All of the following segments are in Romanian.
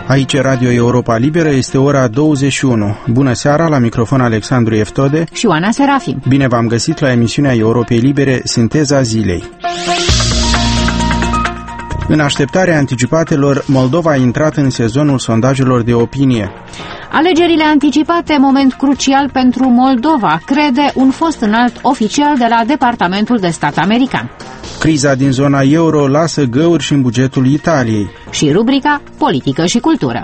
Aici Radio Europa Liberă, este ora 21. Bună seara, la microfon Alexandru Eftode și Oana Serafim. Bine v-am găsit la emisiunea Europei Libere, Sinteza Zilei. În așteptarea anticipatelor, Moldova a intrat în sezonul sondajelor de opinie. Alegerile anticipate, moment crucial pentru Moldova, crede un fost înalt oficial de la Departamentul de Stat american. Criza din zona euro lasă găuri și în bugetul Italiei. Și rubrica Politică și Cultură.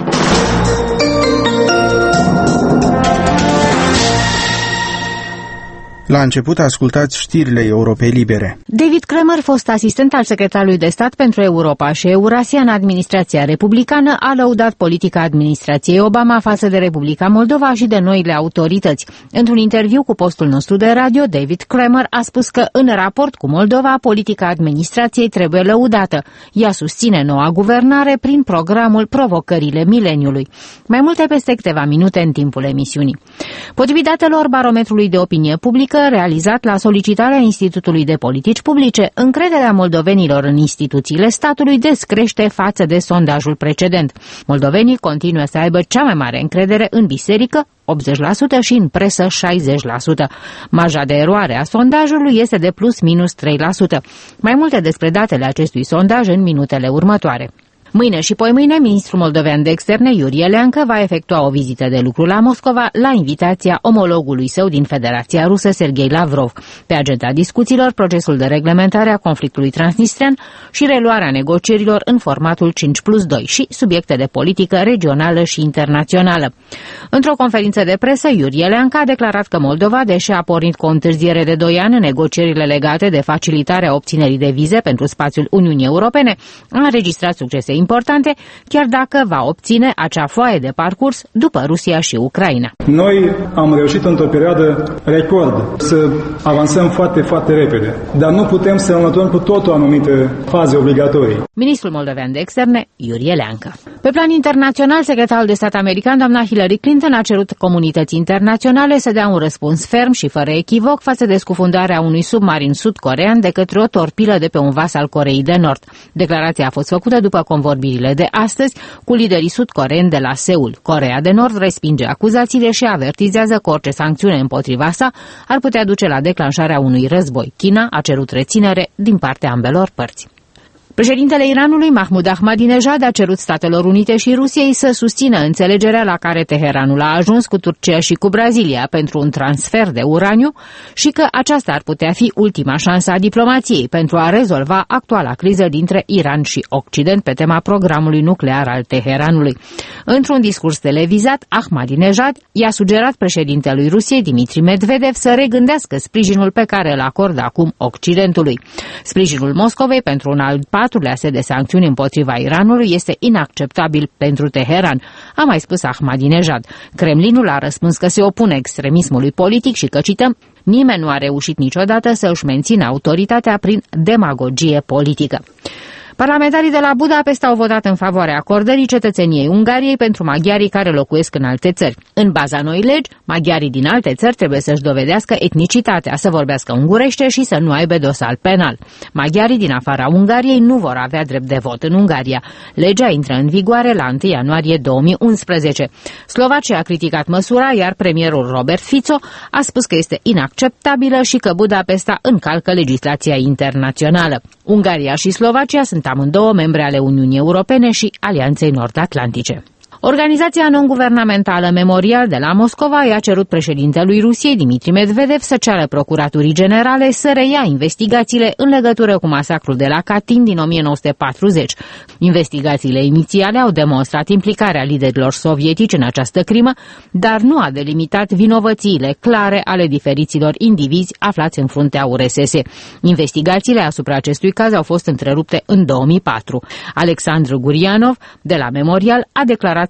La început ascultați știrile Europei Libere. David Kramer, fost asistent al secretarului de stat pentru Europa și Eurasia în administrația republicană, a lăudat politica administrației Obama față de Republica Moldova și de noile autorități. Într-un interviu cu postul nostru de radio, David Kramer a spus că în raport cu Moldova, politica administrației trebuie lăudată. Ea susține noua guvernare prin programul Provocările Mileniului. Mai multe peste câteva minute în timpul emisiunii. Potrivit datelor barometrului de opinie publică realizat la solicitarea Institutului de Politici Publice, încrederea moldovenilor în instituțiile statului descrește față de sondajul precedent. Moldovenii continuă să aibă cea mai mare încredere în biserică, 80%, și în presă 60%. Marja de eroare a sondajului este de plus-minus 3%. Mai multe despre datele acestui sondaj în minutele următoare. Mâine și poimâine, ministrul moldovean de externe, Iurie Leancă, va efectua o vizită de lucru la Moscova la invitația omologului său din Federația Rusă, Sergei Lavrov. Pe agenda discuțiilor, procesul de reglementare a conflictului transnistrean și reluarea negocierilor în formatul 5+2 și subiecte de politică regională și internațională. Într-o conferință de presă, Iurie Leancă a declarat că Moldova, deși a pornit cu o întârziere de 2 ani în negocierile legate de facilitarea obținerii de vize pentru spațiul Uniunii Europene, a înregistrat succese importante, chiar dacă va obține acea foaie de parcurs după Rusia și Ucraina. Noi am reușit într-o perioadă record să avansăm foarte, foarte repede, dar nu putem să înlăturăm cu totul anumite faze obligatorii. Ministrul moldovean de externe, Iurie Leancă. Pe plan internațional, secretarul de stat american, doamna Hillary Clinton, a cerut comunității internaționale să dea un răspuns ferm și fără echivoc față de scufundarea unui submarin sud-corean de către o torpilă de pe un vas al Coreei de Nord. Declarația a fost făcută după convorbirile de astăzi cu liderii sud-coreeni de la Seul. Coreea de Nord respinge acuzațiile și avertizează că orice sancțiune împotriva sa ar putea duce la declanșarea unui război. China a cerut reținere din partea ambelor părți. Președintele Iranului, Mahmoud Ahmadinejad, a cerut Statelor Unite și Rusiei să susțină înțelegerea la care Teheranul a ajuns cu Turcia și cu Brazilia pentru un transfer de uraniu și că aceasta ar putea fi ultima șansă a diplomației pentru a rezolva actuala criză dintre Iran și Occident pe tema programului nuclear al Teheranului. Într-un discurs televizat, Ahmadinejad i-a sugerat președintelui Rusiei, Dmitri Medvedev, să regândească sprijinul pe care îl acordă acum Occidentului. Sprijinul Moscovei pentru un al 4-lea set de sancțiuni împotriva Iranului este inacceptabil pentru Teheran, a mai spus Ahmadinejad. Kremlinul a răspuns că se opune extremismului politic și că, cităm, nimeni nu a reușit niciodată să își mențină autoritatea prin demagogie politică. Parlamentarii de la Budapesta au votat în favoarea acordării cetățeniei Ungariei pentru maghiarii care locuiesc în alte țări. În baza noi legi, maghiarii din alte țări trebuie să-și dovedească etnicitatea, să vorbească ungurește și să nu aibă dosar penal. Maghiarii din afara Ungariei nu vor avea drept de vot în Ungaria. Legea intră în vigoare la 1 ianuarie 2011. Slovacia a criticat măsura, iar premierul Robert Fico a spus că este inacceptabilă și că Budapesta încalcă legislația internațională. Ungaria și Slovacia sunt amândouă membre ale Uniunii Europene și Alianței Nord-Atlantice. Organizația non-guvernamentală Memorial de la Moscova i-a cerut președintelui Rusiei, Dmitri Medvedev, să ceară Procuraturii Generale să reia investigațiile în legătură cu masacrul de la Katyn din 1940. Investigațiile inițiale au demonstrat implicarea liderilor sovietici în această crimă, dar nu a delimitat vinovățiile clare ale diferiților indivizi aflați în fruntea URSS. Investigațiile asupra acestui caz au fost întrerupte în 2004. Alexandru Gurianov, de la Memorial, a declarat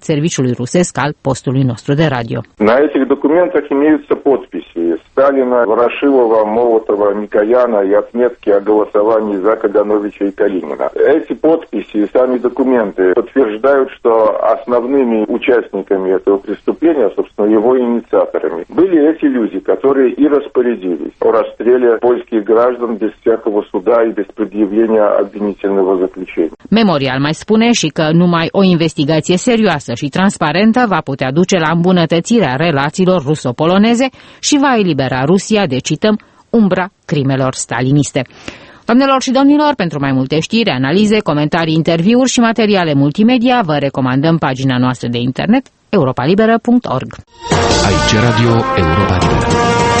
serviciului rusesc al postului nostru de radio. На этих документах имеются подписи Сталина, Ворошилова, Молотова, Микояна и отметки о голосовании за Кагановича и Калинина. Эти подписи и сами документы подтверждают, что основными участниками этого преступления, собственно, его инициаторами, были эти люди, которые и распорядились о расстреле польских граждан без всякого суда и без предъявления обвинительного заключения. Memorial mai spune și că numai o investigație serioasă și transparentă va putea duce la îmbunătățirea relațiilor ruso-poloneze și va elibera Rusia de, cităm, umbra crimelor staliniste. Doamnelor și domnilor, pentru mai multe știri, analize, comentarii, interviuri și materiale multimedia, vă recomandăm pagina noastră de internet europalibera.org. Aici Radio Europa Liberă.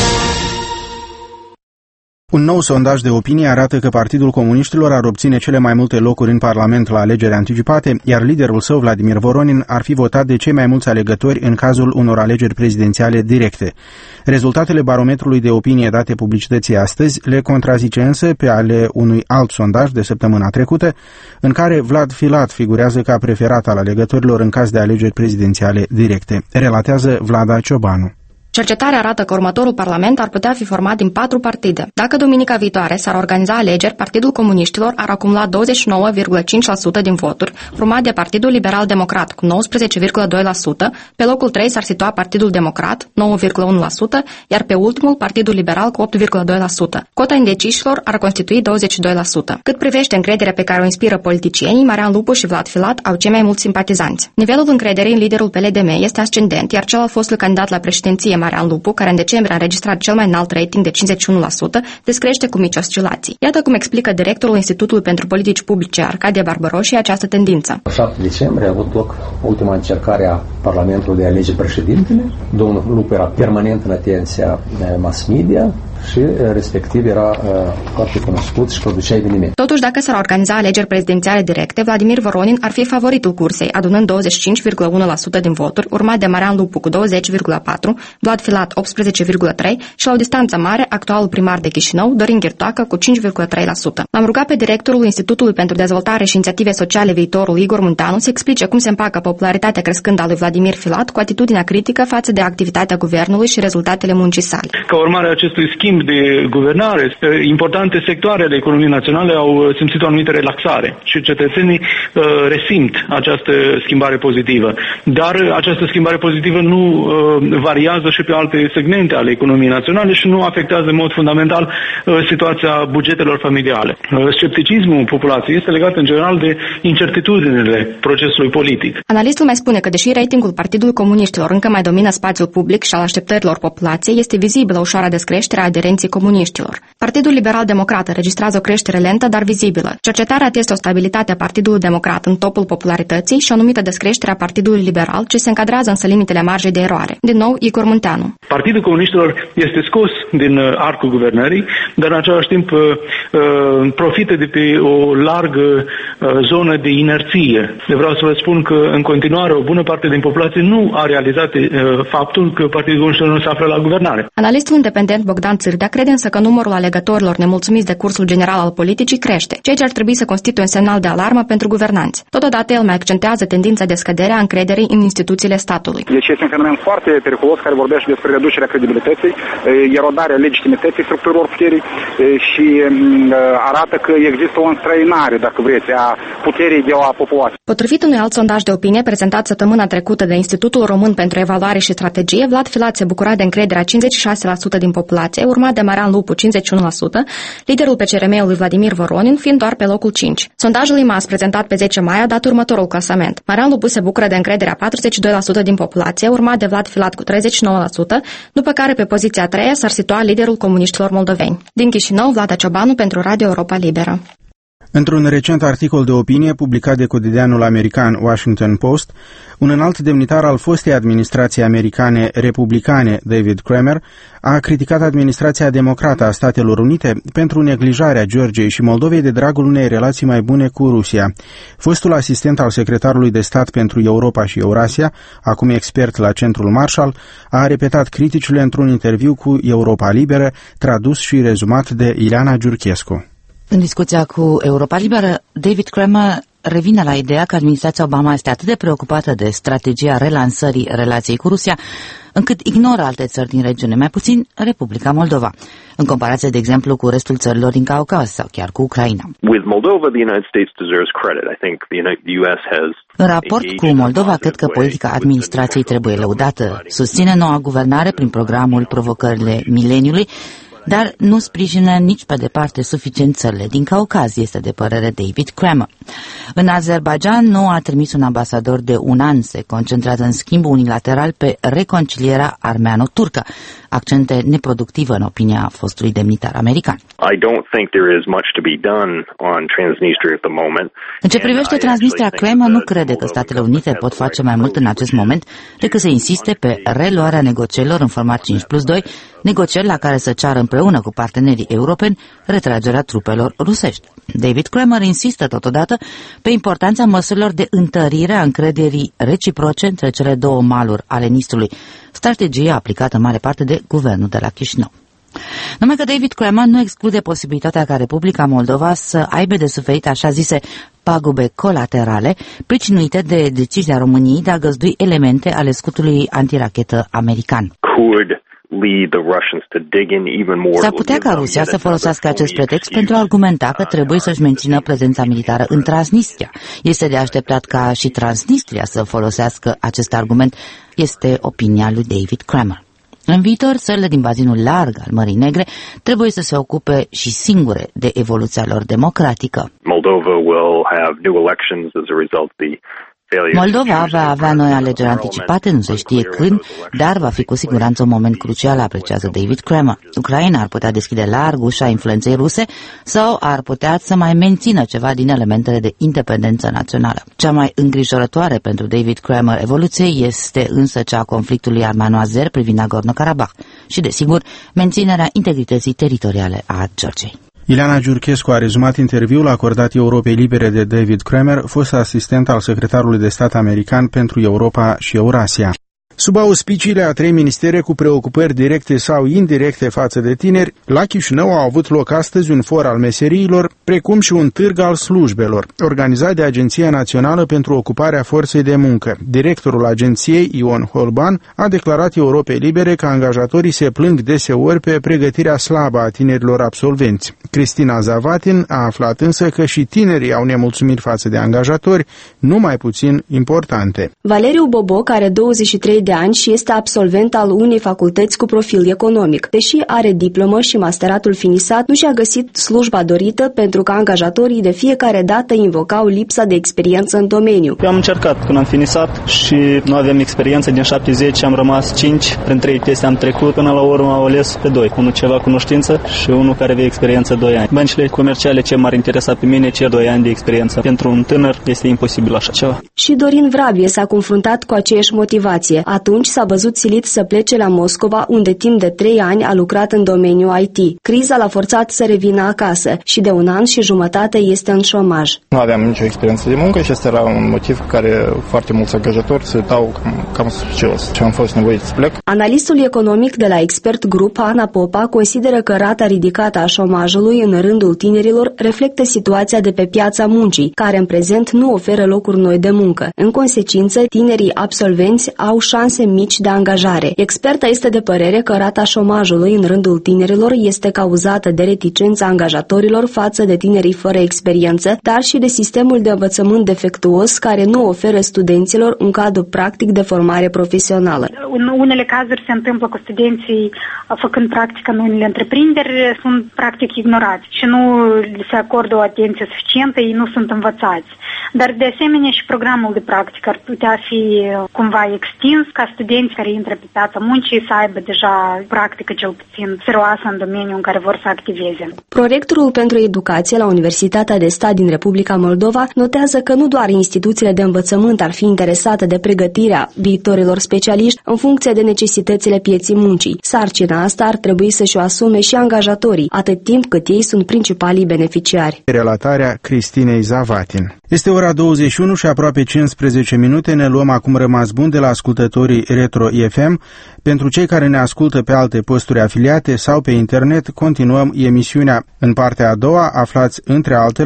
Un nou sondaj de opinie arată că Partidul Comuniștilor ar obține cele mai multe locuri în Parlament la alegeri anticipate, iar liderul său, Vladimir Voronin, ar fi votat de cei mai mulți alegători în cazul unor alegeri prezidențiale directe. Rezultatele barometrului de opinie date publicității astăzi le contrazice însă pe ale unui alt sondaj de săptămâna trecută, în care Vlad Filat figurează ca preferat al alegătorilor în caz de alegeri prezidențiale directe, relatează Vlada Ciobanu. Cercetarea arată că următorul parlament ar putea fi format din 4 partide. Dacă duminica viitoare s-ar organiza alegeri, Partidul Comuniștilor ar acumula 29,5% din voturi, urmat de Partidul Liberal Democrat cu 19,2%, pe locul 3 s-ar situa Partidul Democrat, 9,1%, iar pe ultimul Partidul Liberal cu 8,2%. Cota indecișilor ar constitui 22%. Cât privește încrederea pe care o inspiră politicienii, Marian Lupu și Vlad Filat au cei mai mulți simpatizanți. Nivelul încrederii în liderul PLDM este ascendent, iar cel al fostului candidat la președinție, Marian Lupu, care în decembrie a înregistrat cel mai înalt rating de 51%, descrește cu mici oscilații. Iată cum explică directorul Institutului pentru Politici Publice, Arcadia Barbaroși, această tendință. În 7 decembrie a avut loc ultima încercare a Parlamentului de a alege președintele. Domnul Lupu era permanent în atenția mass media și respectiv era foarte cunoscut și producea evenimente. Totuși, dacă s-ar organiza alegeri prezidențiale directe, Vladimir Voronin ar fi favoritul cursei, adunând 25,1% din voturi, urmat de Marian Lupu cu 20,4%, Vlad Filat 18,3% și la o distanță mare, actualul primar de Chișinău, Dorin Ghirtoacă, cu 5,3%. L-am rugat pe directorul Institutului pentru Dezvoltare și Inițiative Sociale Viitorul, Igor Munteanu, să explice cum se împacă popularitatea crescândă a lui Vladimir Filat cu atitudinea critică față de activitatea guvernului și rezultatele muncii sale. Ca urmare a acestui schimb de guvernare, importante sectoare ale economiei naționale au simțit o anumită relaxare și cetățenii resimt această schimbare pozitivă. Dar această schimbare pozitivă nu variază și pe alte segmente ale economiei naționale și nu afectează în mod fundamental situația bugetelor familiale. Scepticismul populației este legat în general de incertitudinile procesului politic. Analistul mai spune că deși ratingul Partidului Comuniștilor încă mai domină spațiul public și al așteptărilor populației, este vizibilă ușoara descreștere a aderenții comuniștilor. Partidul Liberal Democrat înregistrează o creștere lentă, dar vizibilă. Cercetarea atestă o stabilitate a Partidului Democrat în topul popularității și o anumită descreștere a Partidului Liberal, ce se încadrează însă limitele marjei de eroare. Din nou, Igor Munteanu. Partidul Comuniștilor este scos din arcul guvernării, dar în același timp profită de pe o largă zonă de inerție. Vreau să vă spun că în continuare o bună parte din populație nu a realizat faptul că Partidul Comuniștilor nu se află la guvernare. Analistul independent Bogdan Țârdea crede însă că numărul alegătorilor nemulțumiți de cursul general al politicii crește, ceea ce ar trebui să constituie un semnal de alarmă pentru guvernanți. Totodată el mai accentuează tendința de scădere a încrederii în instituțiile statului. Deci este un fenomen foarte periculos care vorbește despre reducerea credibilității, erodarea legitimității structurilor puterii și arată că există o înstrăinare, dacă vreți, a puterii de la populație. Potrivit unui alt sondaj de opinie prezentat săptămâna trecută de Institutul Român pentru Evaluare și Strategie, Vlad Filat se bucura de încrederea 56% din populație, urmat de Marian Lupu 51%, liderul PCRM-ului Vladimir Voronin fiind doar pe locul 5. Sondajul IMAS prezentat pe 10 mai a dat următorul clasament. Marian Lupu se bucură de încrederea 42% din populație, urmat de Vlad Filat cu 39%, după care pe poziția a treia s-ar situa liderul comuniștilor moldoveni. Din Chișinău, Vlada Ciobanu pentru Radio Europa Liberă. Într-un recent articol de opinie publicat de cotidianul american Washington Post, un înalt demnitar al fostei administrații americane republicane, David Kramer, a criticat administrația democrată a Statelor Unite pentru neglijarea Georgiei și Moldovei de dragul unei relații mai bune cu Rusia. Fostul asistent al secretarului de stat pentru Europa și Eurasia, acum expert la Centrul Marshall, a repetat criticile într-un interviu cu Europa Liberă, tradus și rezumat de Ileana Giurchescu. În discuția cu Europa Liberă, David Kramer revine la ideea că administrația Obama este atât de preocupată de strategia relansării relației cu Rusia, încât ignoră alte țări din regiune, mai puțin Republica Moldova, în comparație, de exemplu, cu restul țărilor din Caucaz sau chiar cu Ucraina. În raport cu Moldova, cred că politica administrației trebuie lăudată. Susține noua guvernare prin programul Provocările Mileniului, dar nu sprijină nici pe departe suficient țările din Caucaz, este de părere David Kramer. În Azerbaidjan nu a trimis un ambasador de un an, se concentrează în schimb unilateral pe reconcilierea armeano-turcă, accente neproductive în opinia fostului demnitar american. În ce privește Transnistria, Kramer nu crede că Statele Unite pot face mai mult în acest moment decât să insiste pe reluarea negocierilor în format 5+2, negocieri la care să ceară împreună cu partenerii europeni retragerea trupelor rusești. David Kramer insistă totodată pe importanța măsurilor de întărire a încrederii reciproce între cele două maluri ale Nistrului, strategie aplicată în mare parte de guvernul de la Chișinău. Numai că David Kramer nu exclude posibilitatea ca Republica Moldova să aibă de suferit așa zise pagube colaterale, pricinuite de decizia României de a găzdui elemente ale scutului antirachetă american. S-ar putea ca Rusia să folosească acest pretext pentru a argumenta că trebuie să-și mențină prezența militară în Transnistria. Este de așteptat ca și Transnistria să folosească acest argument, este opinia lui David Kramer. În viitor, țările din bazinul larg al Mării Negre trebuie să se ocupe și singure de evoluția lor democratică. Moldova va avea noi alegeri anticipate, nu se știe când, dar va fi cu siguranță un moment crucial, apreciază David Kramer. Ucraina ar putea deschide larg ușa influenței ruse sau ar putea să mai mențină ceva din elementele de independență națională. Cea mai îngrijorătoare pentru David Kramer evoluție este însă cea a conflictului armeno-azer privind Nagorno-Karabakh și, desigur, menținerea integrității teritoriale a Georgiei. Ileana Giurchescu a rezumat interviul acordat Europei Libere de David Kramer, fost asistent al secretarului de stat american pentru Europa și Eurasia. Sub auspiciile a 3 ministere cu preocupări directe sau indirecte față de tineri, la Chișinău a avut loc astăzi un for al meseriilor, precum și un târg al slujbelor, organizat de Agenția Națională pentru Ocuparea Forței de Muncă. Directorul agenției, Ion Holban, a declarat Europei Libere că angajatorii se plâng deseori pe pregătirea slabă a tinerilor absolvenți. Cristina Zavatin a aflat însă că și tinerii au nemulțumiri față de angajatori, nu mai puțin importante. Valeriu Boboc are 23 de ani și este absolvent al unei facultăți cu profil economic. Deși are diplomă și masteratul finisat, nu și-a găsit slujba dorită pentru că angajatorii de fiecare dată invocau lipsa de experiență în domeniu. Eu am încercat când am finisat și nu aveam experiență, din 70 am rămas 5, prin 3 teste am trecut, până la urmă au ales pe 2. Unul ceva cunoștință și unul care avea experiență 2 ani. Băncile comerciale ce m-ar interesa pe mine, cer 2 ani de experiență. Pentru un tânăr este imposibil așa ceva. Și Dorin Vrabie s-a confruntat cu aceeași motivație. Atunci s-a văzut silit să plece la Moscova, unde timp de 3 ani a lucrat în domeniul IT. Criza l-a forțat să revină acasă și de 1 an și jumătate este în șomaj. Nu aveam nicio experiență de muncă și ăsta era un motiv care foarte mulți angajatori se dau cam suficios și am fost nevoit să plec. Analistul economic de la Expert Group, Ana Popa, consideră că rata ridicată a șomajului în rândul tinerilor reflectă situația de pe piața muncii, care în prezent nu oferă locuri noi de muncă. În consecință, tinerii absolvenți au șanse mici de angajare. Experta este de părere că rata șomajului în rândul tinerilor este cauzată de reticența angajatorilor față de tinerii fără experiență, dar și de sistemul de învățământ defectuos care nu oferă studenților un cadru practic de formare profesională. În unele cazuri se întâmplă cu studenții făcând practică în unele întreprinderi, sunt practic ignorați și nu se acordă o atenție suficientă, ei nu sunt învățați. Dar de asemenea și programul de practică ar putea fi cumva extins ca studenți care intră pe piața muncii să aibă deja practică cel puțin serioasă în domeniul în care vor să activeze. Prorectorul pentru educație la Universitatea de Stat din Republica Moldova notează că nu doar instituțiile de învățământ ar fi interesate de pregătirea viitorilor specialiști în funcție de necesitățile pieții muncii. Sarcina asta ar trebui să-și o asume și angajatorii, atât timp cât ei sunt principalii beneficiari. Relatarea Cristinei Zavatin. Este ora 21 și aproape 15 minute, ne luăm acum rămas bun de la ascultătorii Retro FM. Pentru cei care ne ascultă pe alte posturi afiliate sau pe internet, continuăm emisiunea. În partea a doua aflați, între altele,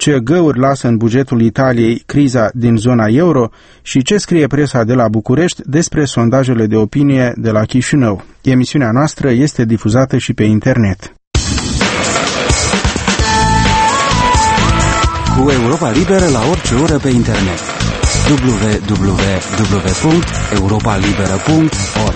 ce găuri lasă în bugetul Italiei criza din zona euro și ce scrie presa de la București despre sondajele de opinie de la Chișinău. Emisiunea noastră este difuzată și pe internet. Cu Europa Liberă la orice oră pe internet. www.europalibera.org.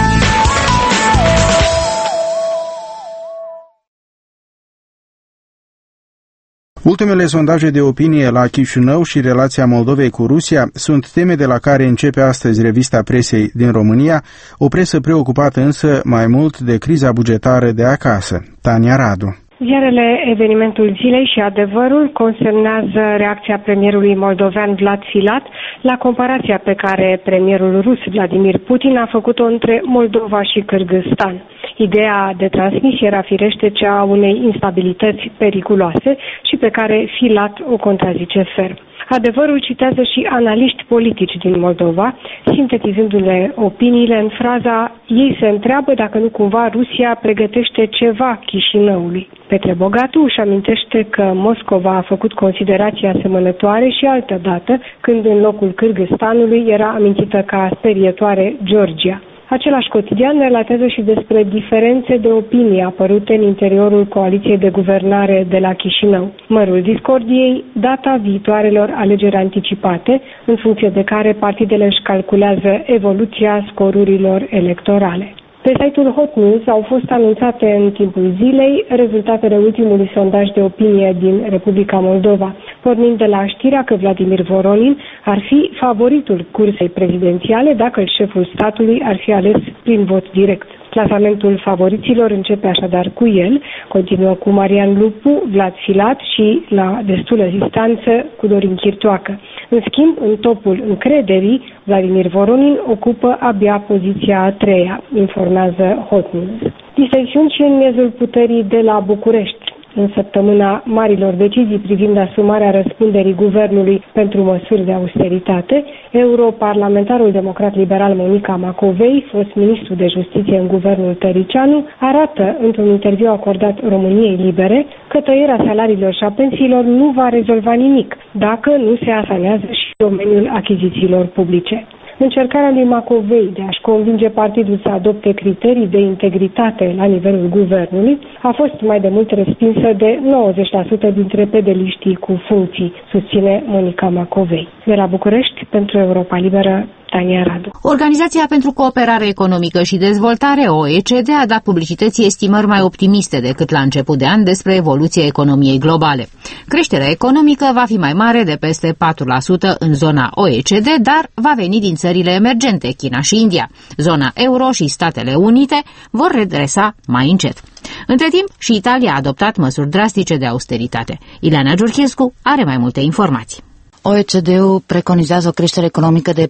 Ultimele sondaje de opinie la Chișinău și relația Moldovei cu Rusia sunt teme de la care începe astăzi revista presei din România, o presă preocupată însă mai mult de criza bugetară de acasă. Tania Radu. Ziarele Evenimentul Zilei și Adevărul consemnează reacția premierului moldovean Vlad Filat la comparația pe care premierul rus Vladimir Putin a făcut-o între Moldova și Kârgâzstan. Ideea de transmisie era firește cea a unei instabilități periculoase și pe care Filat o contrazice ferm. Adevărul citează și analiști politici din Moldova, sintetizându-le opiniile în fraza "Ei se întreabă dacă nu cumva Rusia pregătește ceva Chișinăului". Petre Bogatu își amintește că Moscova a făcut considerații asemănătoare și altădată, când în locul Kârgâzstanului era amintită ca sperietoare Georgia. Același cotidian relatează și despre diferențe de opinie apărute în interiorul coaliției de guvernare de la Chișinău. Mărul discordiei, data viitoarelor alegeri anticipate, în funcție de care partidele își calculează evoluția scorurilor electorale. Pe site-ul Hot News au fost anunțate în timpul zilei rezultatele ultimului sondaj de opinie din Republica Moldova, pornind de la știrea că Vladimir Voronin ar fi favoritul cursei prezidențiale dacă șeful statului ar fi ales prin vot direct. Clasamentul favoriților începe așadar cu el, continuă cu Marian Lupu, Vlad Filat și, la destulă distanță, cu Dorin Chirtoacă. În schimb, în topul încrederii, Vladimir Voronin ocupă abia poziția a treia, informează Hot News. Disensiuni și în miezul puterii de la București. În săptămâna marilor decizii privind asumarea răspunderii guvernului pentru măsuri de austeritate, europarlamentarul democrat-liberal Monica Macovei, fost ministru de justiție în guvernul Tăricianu, arată într-un interviu acordat României Libere că tăierea salariilor și a pensiilor nu va rezolva nimic dacă nu se asanează și domeniul achizițiilor publice. Încercarea lui Macovei de a-și convinge partidul să adopte criterii de integritate la nivelul guvernului a fost mai de mult respinsă de 90% dintre pedeliștii cu funcții, susține Monica Macovei. De la București, pentru Europa Liberă, Tania Radu. Organizația pentru Cooperare Economică și Dezvoltare, OECD, a dat publicității estimări mai optimiste decât la început de an despre evoluția economiei globale. Creșterea economică va fi mai mare de peste 4% în zona OECD, dar va veni din țările emergente, China și India. Zona euro și Statele Unite vor redresa mai încet. Între timp, și Italia a adoptat măsuri drastice de austeritate. Ileana Giurchescu are mai multe informații. OECD-ul preconizează o creștere economică de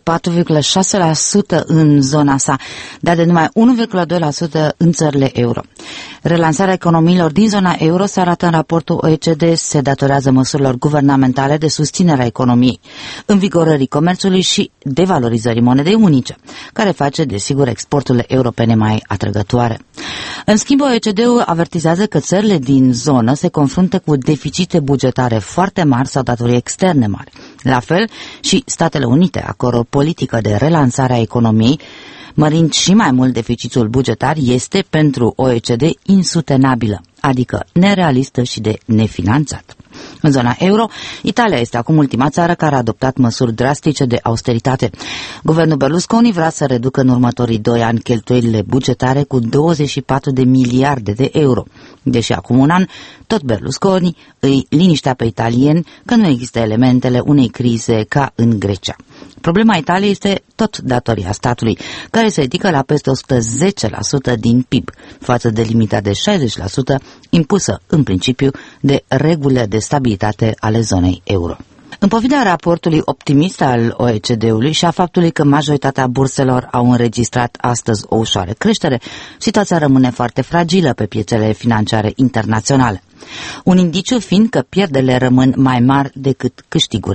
4,6% în zona sa, dar de numai 1,2% în țările euro. Relansarea economiilor din zona euro, se arată în raportul OECD, se datorează măsurilor guvernamentale de susținere a economiei, învigorării comerțului și devalorizării monedei unice, care face, desigur, exporturile europene mai atrăgătoare. În schimb, OECD-ul avertizează că țările din zonă se confruntă cu deficite bugetare foarte mari sau datorii externe mari. La fel și Statele Unite, a căror politică de relansare a economiei, mărind și mai mult deficitul bugetar, este pentru OECD insustenabilă, adică nerealistă și de nefinanțat. În zona euro, Italia este acum ultima țară care a adoptat măsuri drastice de austeritate. Guvernul Berlusconi vrea să reducă în următorii 2 ani cheltuielile bugetare cu 24 de miliarde de euro. Deși acum un an, tot Berlusconi îi liniștea pe italieni că nu există elementele unei crize ca în Grecia. Problema Italiei este tot datoria statului, care se ridică la peste 110% din PIB, față de limita de 60% impusă în principiu de regulile de stabilitate ale zonei euro. În pofida raportului optimist al OECD-ului și a faptului că majoritatea burselor au înregistrat astăzi o ușoară creștere, situația rămâne foarte fragilă pe piețele financiare internaționale. Un indiciu fiind că pierderile rămân mai mari decât câștigurile.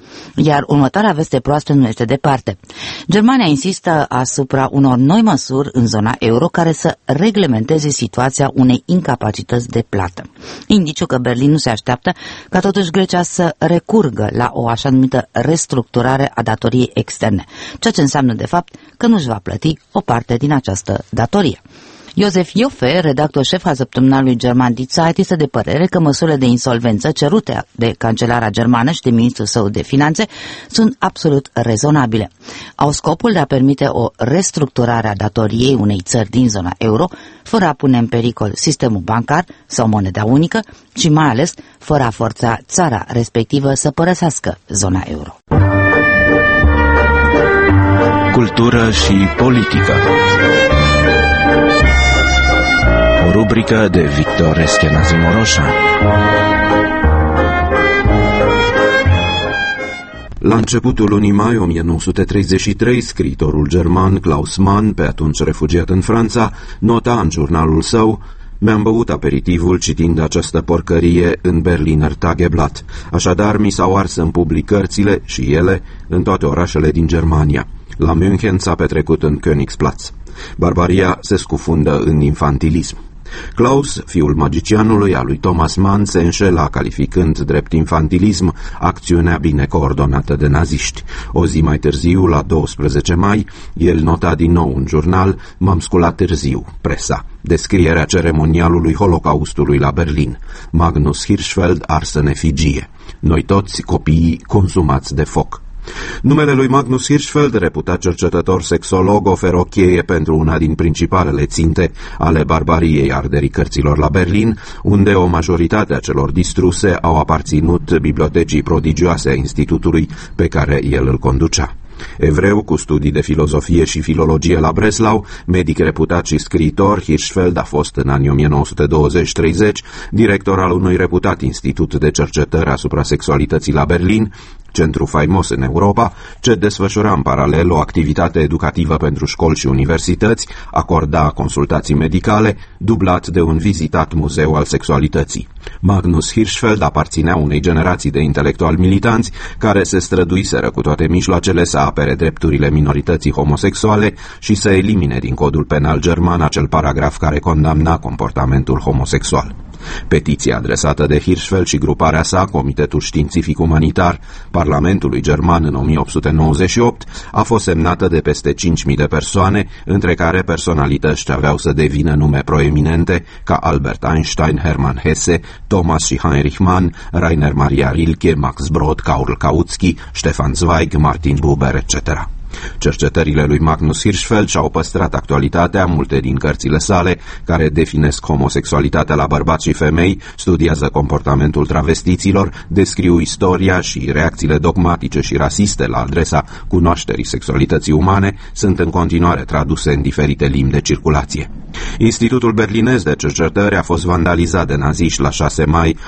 Iar următoarea veste proastă nu este departe. Germania insistă asupra unor noi măsuri în zona euro care să reglementeze situația unei incapacități de plată. Indiciu că Berlin nu se așteaptă ca totuși Grecia să recurgă la o așa numită restructurare a datoriei externe, ceea ce înseamnă de fapt că nu-și va plăti o parte din această datorie. Josef Joffe, redactor șef al săptămânalului german Die Zeit, este de părere că măsurile de insolvență cerute de cancelarea germană și de ministrul său de finanțe sunt absolut rezonabile. Au scopul de a permite o restructurare a datoriei unei țări din zona euro, fără a pune în pericol sistemul bancar sau moneda unică și mai ales fără a forța țara respectivă să părăsească zona euro. Cultură și politică. O rubrică de Victor Eschenazi Moroșa. La începutul lunii mai 1933, scriitorul german Klaus Mann, pe atunci refugiat în Franța, nota în jurnalul său: "Mi-am băut aperitivul citind această porcărie în Berliner Tageblatt. Așadar, mi s-au ars în public cărțile și ele în toate orașele din Germania. La München s-a petrecut în Königsplatz. Barbaria se scufundă în infantilism." Klaus, fiul magicianului, a lui Thomas Mann, se înșela calificând drept infantilism acțiunea bine coordonată de naziști. O zi mai târziu, la 12 mai, el nota din nou în jurnal: "M-am sculat târziu, presa. Descrierea ceremonialului Holocaustului la Berlin. Magnus Hirschfeld ars în efigie. Noi toți copiii consumați de foc." Numele lui Magnus Hirschfeld, reputat cercetător sexolog, oferă o cheie pentru una din principalele ținte ale barbariei arderii cărților la Berlin, unde o majoritate a celor distruse au aparținut bibliotecii prodigioase a institutului pe care el îl conducea. Evreu cu studii de filozofie și filologie la Breslau, medic reputat și scriitor, Hirschfeld a fost în anii 1920-30 director al unui reputat institut de cercetări asupra sexualității la Berlin, centru faimos în Europa, ce desfășura în paralel o activitate educativă pentru școli și universități, acorda consultații medicale, dublat de un vizitat muzeu al sexualității. Magnus Hirschfeld aparținea unei generații de intelectuali militanți care se străduiseră cu toate mijloacele să apere drepturile minorității homosexuale și să elimine din codul penal german acel paragraf care condamna comportamentul homosexual. Petiția adresată de Hirschfeld și gruparea sa, Comitetul Științific Umanitar Parlamentului German în 1898, a fost semnată de peste 5.000 de persoane, între care personalități ce aveau să devină nume proeminente ca Albert Einstein, Hermann Hesse, Thomas și Heinrich Mann, Rainer Maria Rilke, Max Brod, Karl Kautsky, Stefan Zweig, Martin Buber, etc. Cercetările lui Magnus Hirschfeld și-au păstrat actualitatea. Multe din cărțile sale, care definesc homosexualitatea la bărbați și femei, studiază comportamentul travestiților, descriu istoria și reacțiile dogmatice și rasiste la adresa cunoașterii sexualității umane, sunt în continuare traduse în diferite limbi de circulație. Institutul berlinez de cercetări a fost vandalizat de naziști la 6 mai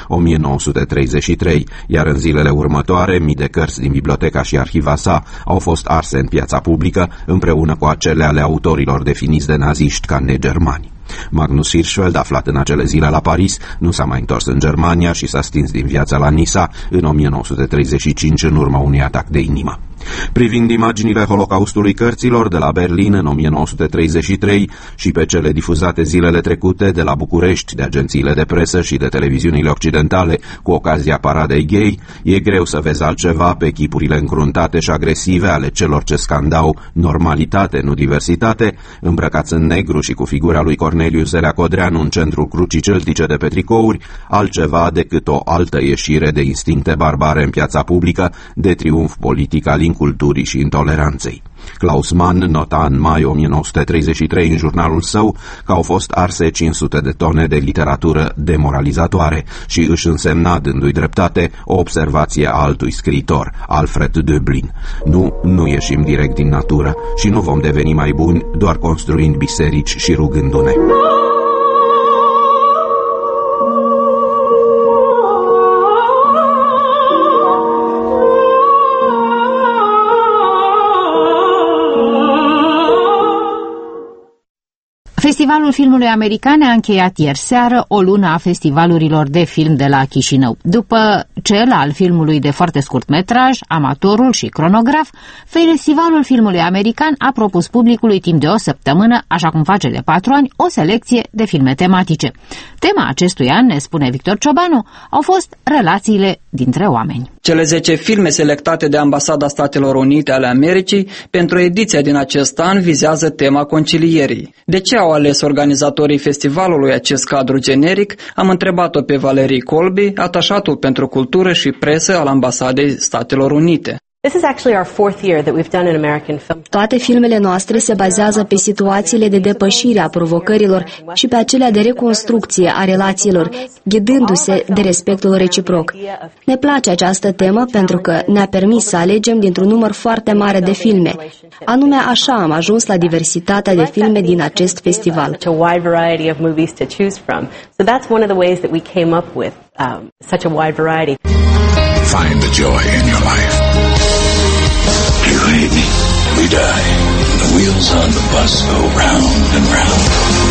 1933, iar în zilele următoare mii de cărți din biblioteca și arhiva sa au fost arse în piața publică, împreună cu acele ale autorilor definiți de naziști ca negermani. Magnus Hirschfeld, aflat în acele zile la Paris, nu s-a mai întors în Germania și s-a stins din viața la Nisa în 1935 în urma unui atac de inimă. Privind imaginile Holocaustului cărților de la Berlin în 1933 și pe cele difuzate zilele trecute de la București de agențiile de presă și de televiziunile occidentale cu ocazia paradei gay, e greu să vezi altceva pe chipurile încruntate și agresive ale celor ce scandau normalitate, nu diversitate, îmbrăcați în negru și cu figura lui Cornelius Zelea Codreanu în centrul crucii celtice de pe tricouri, altceva decât o altă ieșire de instincte barbare în piața publică, de triumf politic al inculturii și intoleranței. Klaus Mann nota în mai 1933 în jurnalul său că au fost arse 500 de tone de literatură demoralizatoare și își însemna, dându-i dreptate, o observație a altui scriitor, Alfred Döblin. Nu ieșim direct din natură și nu vom deveni mai buni doar construind biserici și rugându-ne. Festivalul Filmului American a încheiat ieri seară o lună a festivalurilor de film de la Chișinău. După cel al filmului de foarte scurt metraj, Amatorul și Cronograf, Festivalul Filmului American a propus publicului timp de o săptămână, așa cum face de 4 ani, o selecție de filme tematice. Tema acestui an, ne spune Victor Ciobanu, au fost relațiile dintre oameni. Cele 10 filme selectate de Ambasada Statelor Unite ale Americii pentru ediția din acest an vizează tema concilierii. De ce au ales organizatorii festivalului acest cadru generic? Am întrebat-o pe Valerii Colby, atașatul pentru cultură și presă al Ambasadei Statelor Unite. Toate filmele noastre se bazează pe situațiile de depășire a provocărilor și pe acelea de reconstrucție a relațiilor, ghidându-se de respectul reciproc. Ne place această temă pentru că ne-a permis să alegem dintr-un număr foarte mare de filme. Anume așa am ajuns la diversitatea de filme din acest festival. Find the joy in your life. You hate me, we die. The wheels on the bus go round and round.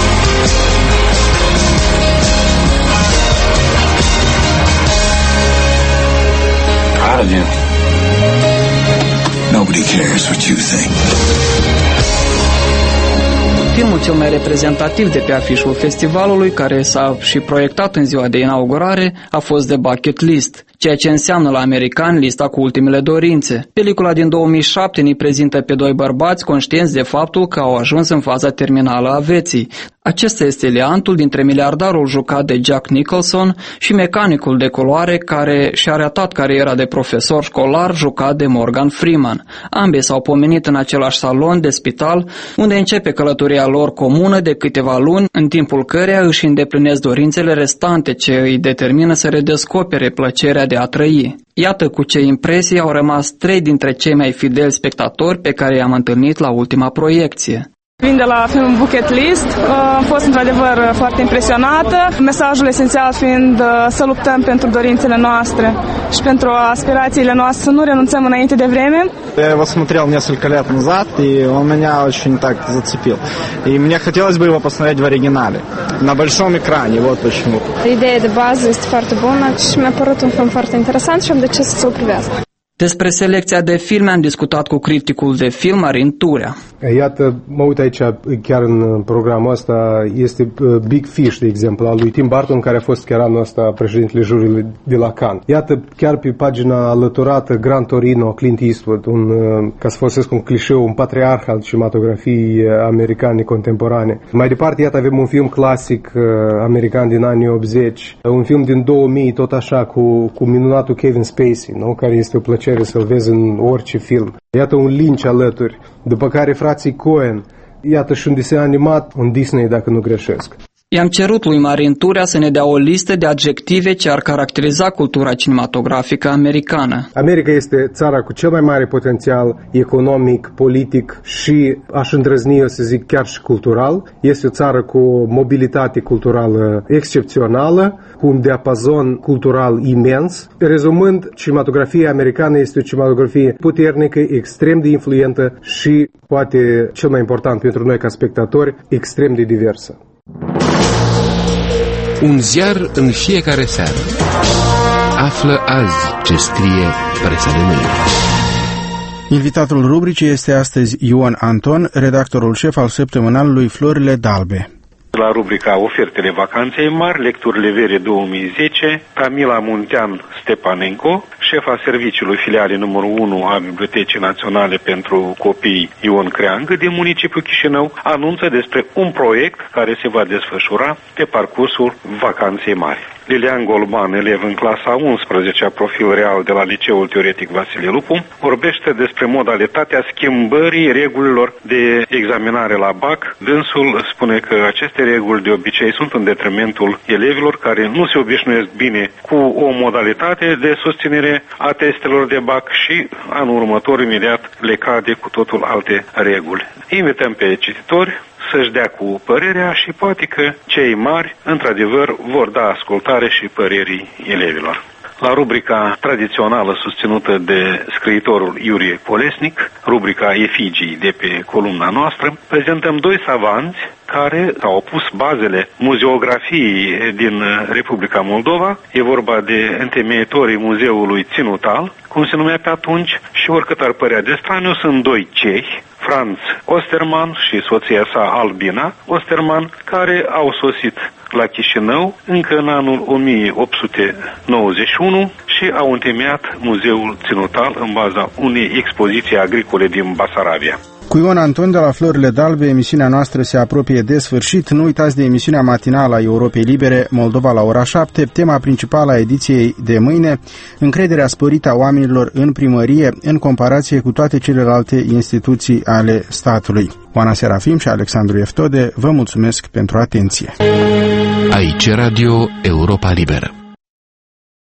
Proud of you. Nobody cares what you think. Filmul cel mai reprezentativ de pe afișul festivalului, care s-a și proiectat în ziua de inaugurare, a fost The Bucket List, ceea ce înseamnă la americani lista cu ultimele dorințe. Pelicula din 2007 ne prezintă pe 2 bărbați conștienți de faptul că au ajuns în faza terminală a vieții. Acesta este liantul dintre miliardarul jucat de Jack Nicholson și mecanicul de culoare care și-a ratat cariera de profesor școlar jucat de Morgan Freeman. Ambii s-au pomenit în același salon de spital, unde începe călătoria lor comună de câteva luni, în timpul căreia își îndeplinesc dorințele restante ce îi determină să redescopere plăcerea de a trăi. Iată cu ce impresii au rămas 3 dintre cei mai fideli spectatori pe care i-am întâlnit la ultima proiecție. Vin de la filmul Bucket List, am fost într-adevăr foarte impresionată, mesajul esențial fiind să luptăm pentru dorințele noastre și pentru aspirațiile noastre, să nu renunțăm înainte de vreme. Я его смотрел несколько лет назад, и он меня очень так зацепил. И мне хотелось бы его посмотреть в оригинале, на большом экране, вот почему. Ideea de bază este foarte bună și mi-a părut un film foarte interesant și am decis să-l privesc. Despre selecția de filme am discutat cu criticul de film Marin Turea. Iată, mă uit aici, chiar în programul ăsta, este Big Fish, de exemplu, al lui Tim Burton, care a fost chiar anul ăsta președintele juriului de la Cannes. Iată, chiar pe pagina alăturată, Gran Torino, Clint Eastwood, ca să folosesc un clișeu, un patriarh al cinematografiei americane contemporane. Mai departe, iată, avem un film clasic american din anii 80, un film din 2000, tot așa, cu minunatul Kevin Spacey, nu? Care este o plăcere să-l vezi în orice film. Iată un Lynch alături, după care frații Coen, iată și un desen animat, un Disney dacă nu greșesc. I-am cerut lui Marin Turea să ne dea o listă de adjective ce ar caracteriza cultura cinematografică americană. America este țara cu cel mai mare potențial economic, politic și, aș îndrăzni eu să zic, chiar și cultural. Este o țară cu o mobilitate culturală excepțională, cu un diapazon cultural imens. Rezumând, cinematografia americană este o cinematografie puternică, extrem de influentă și, poate cel mai important pentru noi ca spectatori, extrem de diversă. Un ziar în fiecare seară. Află azi ce scrie presa de mâine. Invitatul rubricii este astăzi Ioan Anton, redactorul șef al săptămânalului Florile d'Albe. La rubrica Ofertele vacanței mari, lecturile vere 2010, Camila Muntean Stepanenko, șefa serviciului filiale numărul 1 a Bibliotecii Naționale pentru Copii Ion Creangă din municipiul Chișinău, anunță despre un proiect care se va desfășura pe parcursul vacanței mari. Lilian Golban, elev în clasa 11 profil real de la Liceul Teoretic Vasile Lupu, vorbește despre modalitatea schimbării regulilor de examinare la BAC. Dânsul spune că aceste reguli de obicei sunt în detrimentul elevilor care nu se obișnuiesc bine cu o modalitate de susținere a testelor de BAC și anul următor imediat le cade cu totul alte reguli. Invităm pe cititori să-și dea cu părerea și poate că cei mari, într-adevăr, vor da ascultare și părerii elevilor. La rubrica tradițională susținută de scriitorul Iurie Polesnic, rubrica Efigii de pe columna noastră, prezentăm 2 savanți care au pus bazele muzeografiei din Republica Moldova. E vorba de întemeitorii Muzeului Ținutal, cum se numea pe atunci, și oricât ar părea de straniu, sunt doi cehi, Franz Osterman și soția sa Albina Osterman, care au sosit la Chișinău încă în anul 1891 și au întemeiat Muzeul Ținutal în baza unei expoziții agricole din Basarabia. Cu Ion Anton de la Florile d'Albe, emisiunea noastră se apropie de sfârșit. Nu uitați de emisiunea matinală a Europei Libere, Moldova la ora 7, tema principală a ediției de mâine, încrederea sporită a oamenilor în primărie în comparație cu toate celelalte instituții ale statului. Oana Serafim și Alexandru Eftode vă mulțumesc pentru atenție. Aici Radio Europa Liberă.